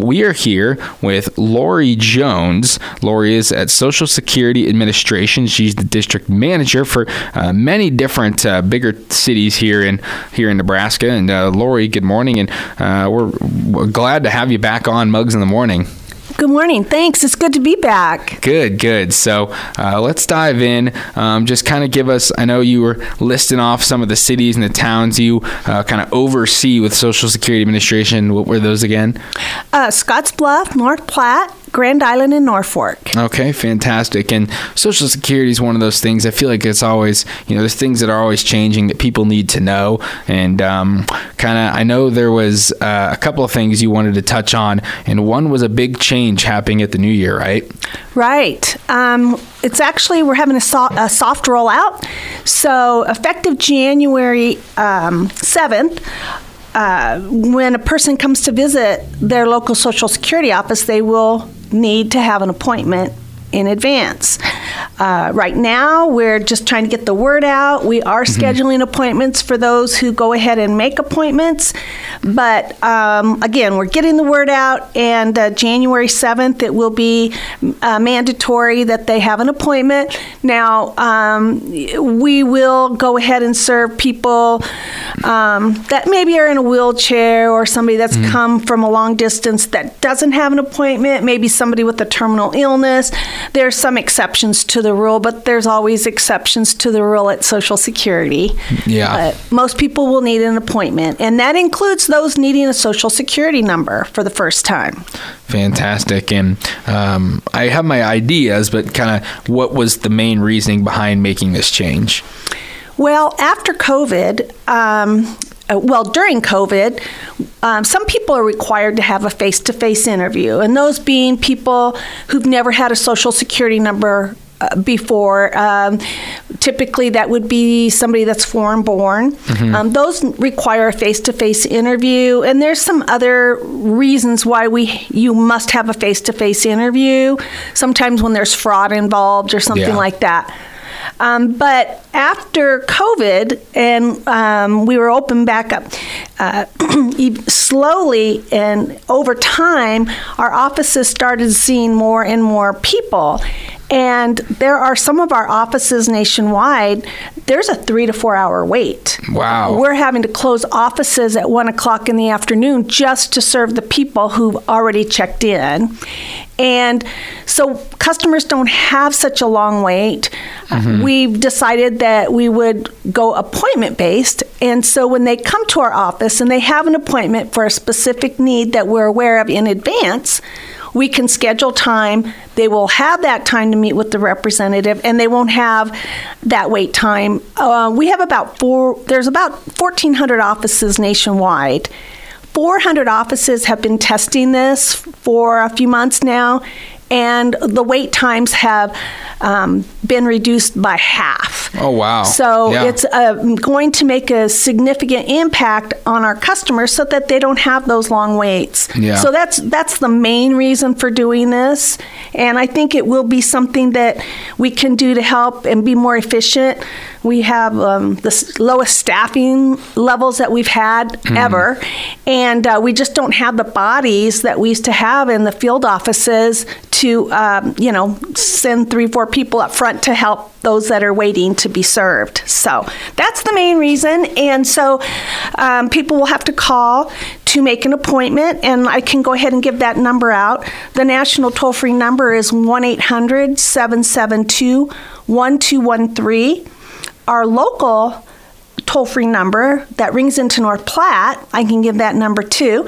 we are here with Lori Jones. Lori is at Social Security Administration. She's the district manager for many different bigger cities here in Nebraska. And Lori, good morning, and we're glad to have you back on Mugs in the Morning. Good morning. Thanks. It's good to be back. Good. So let's dive in. Just kind of give us, I know you were listing off some of the cities and the towns you kind of oversee with Social Security Administration. What were those again? Scottsbluff, North Platte, Grand Island, and Norfolk. Okay, fantastic. And Social Security is one of those things, I feel like it's always, there's things that are always changing that people need to know. And I know there was a couple of things you wanted to touch on, and one was a big change happening at the new year, right? Right. It's actually, we're having a soft rollout. So effective January 7th, when a person comes to visit their local Social Security office, they will need to have an appointment in advance. Right now, we're just trying to get the word out. We are scheduling appointments for those who go ahead and make appointments. But again, we're getting the word out, and January 7th, it will be mandatory that they have an appointment. Now, we will go ahead and serve people that maybe are in a wheelchair, or somebody that's come from a long distance that doesn't have an appointment, maybe somebody with a terminal illness. There's some exceptions to the rule, but there's always exceptions to the rule at Social Security. Yeah. But most people will need an appointment, and that includes those needing a Social Security number for the first time. Fantastic. And I have my ideas, but kind of what was the main reasoning behind making this change? Well, after COVID, during COVID, some people are required to have a face-to-face interview, and those being people who've never had a Social Security number before. Typically, that would be somebody that's foreign-born. Those require a face-to-face interview, and there's some other reasons why you must have a face-to-face interview. Sometimes when there's fraud involved or something like that. But after COVID, and we were open back up, slowly and over time, our offices started seeing more and more people. And there are some of our offices nationwide, there's a 3 to 4 hour wait. Wow. We're having to close offices at 1 o'clock in the afternoon just to serve the people who've already checked in. And so customers don't have such a long wait. We've decided that we would go appointment-based. And so when they come to our office and they have an appointment for a specific need that we're aware of in advance, we can schedule time. They will have that time to meet with the representative, and they won't have that wait time. We have there's about 1,400 offices nationwide. 400 offices have been testing this for a few months now, and the wait times have been reduced by half. Oh, wow. So it's going to make a significant impact on our customers so that they don't have those long waits. Yeah. So that's the main reason for doing this, and I think it will be something that we can do to help and be more efficient. We have the lowest staffing levels that we've had ever, and we just don't have the bodies that we used to have in the field offices to, send 3-4 people up front to help those that are waiting to be served. So that's the main reason. And so people will have to call to make an appointment, and I can go ahead and give that number out. The national toll-free number is 1-800-772-1213. Our local toll-free number that rings into North Platte, I can give that number too,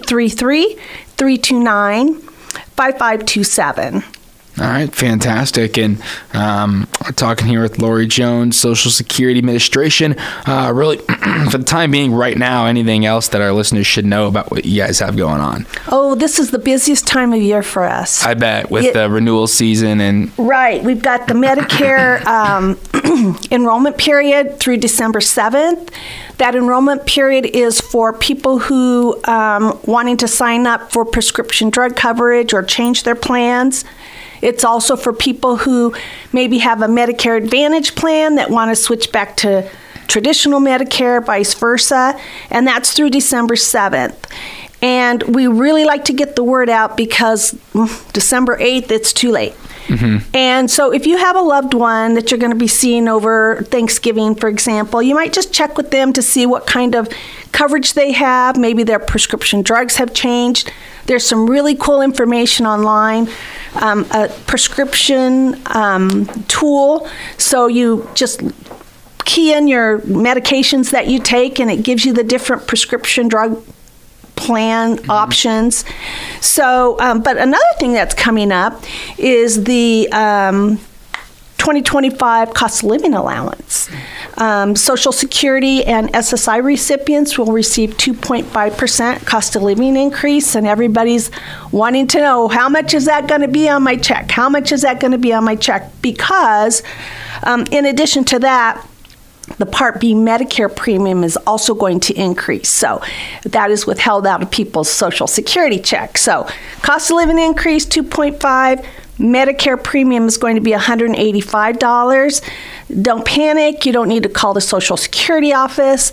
833-329-5527. All right, fantastic. And we're talking here with Lori Jones, Social Security Administration. Really, for the time being, right now, anything else that our listeners should know about what you guys have going on? Oh, this is the busiest time of year for us. I bet, with the renewal season and... Right. We've got the Medicare enrollment period through December 7th. That enrollment period is for people who wanting to sign up for prescription drug coverage or change their plans. It's also for people who maybe have a Medicare Advantage plan that want to switch back to traditional Medicare, vice versa, and that's through December 7th. And we really like to get the word out because December 8th, it's too late. And so if you have a loved one that you're going to be seeing over Thanksgiving, for example, you might just check with them to see what kind of coverage they have. Maybe their prescription drugs have changed. There's some really cool information online, a prescription tool. So you just key in your medications that you take, and it gives you the different prescription drug plan options. So, but another thing that's coming up is the 2025 cost of living allowance. Social Security and SSI recipients will receive 2.5% cost of living increase, and everybody's wanting to know, how much is that going to be on my check? How much is that going to be on my check? Because in addition to that, the Part B Medicare premium is also going to increase. So that is withheld out of people's Social Security check. So cost of living increase, 2.5. Medicare premium is going to be $185. Don't panic. You don't need to call the Social Security office.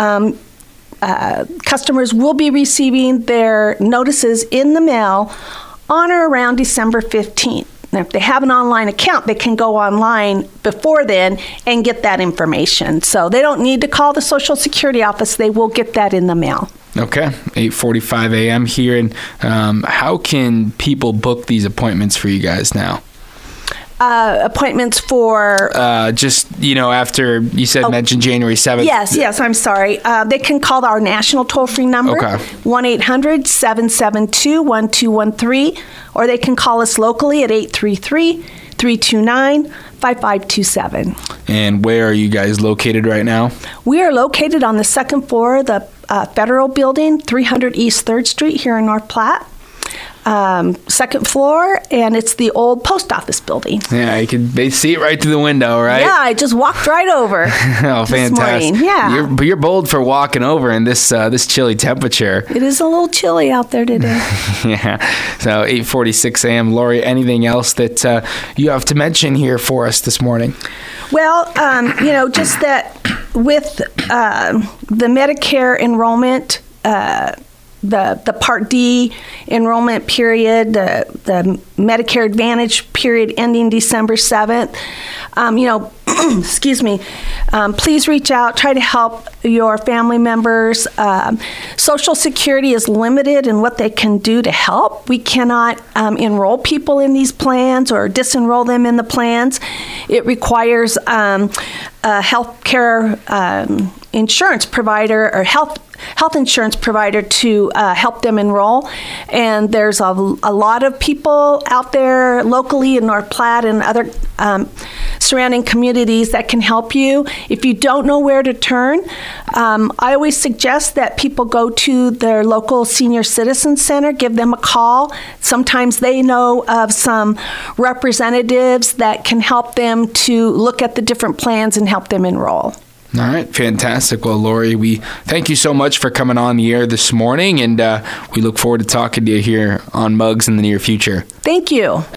Customers will be receiving their notices in the mail on or around December 15th. Now, if they have an online account, they can go online before then and get that information. So they don't need to call the Social Security office. They will get that in the mail. Okay, 8:45 a.m. here. And how can people book these appointments for you guys now? Appointments for... just, after you mentioned January 7th. Yes, I'm sorry. They can call our national toll-free number, 1-800-772-1213, or they can call us locally at 833-329-5527. And where are you guys located right now? We are located on the second floor of the Federal Building, 300 East 3rd Street here in North Platte. Second floor, and it's the old post office building. Yeah, they see it right through the window, right? Yeah, I just walked right over. Oh, fantastic! Yeah, you're bold for walking over in this chilly temperature. It is a little chilly out there today. Yeah. So 8:46 a.m. Lori, anything else that you have to mention here for us this morning? Well, just that with the Medicare enrollment. The Part D enrollment period, the Medicare Advantage period ending December 7th. Excuse me, please reach out, try to help your family members. Social Security is limited in what they can do to help. We cannot enroll people in these plans or disenroll them in the plans. It requires a health care insurance provider or health insurance provider to help them enroll. And there's a lot of people out there locally in North Platte and other surrounding communities that can help you. If you don't know where to turn, I always suggest that people go to their local senior citizen center, give them a call. Sometimes they know of some representatives that can help them to look at the different plans and help them enroll. All right, fantastic. Well, Lori, we thank you so much for coming on the air this morning, and we look forward to talking to you here on Mugs in the near future. Thank you.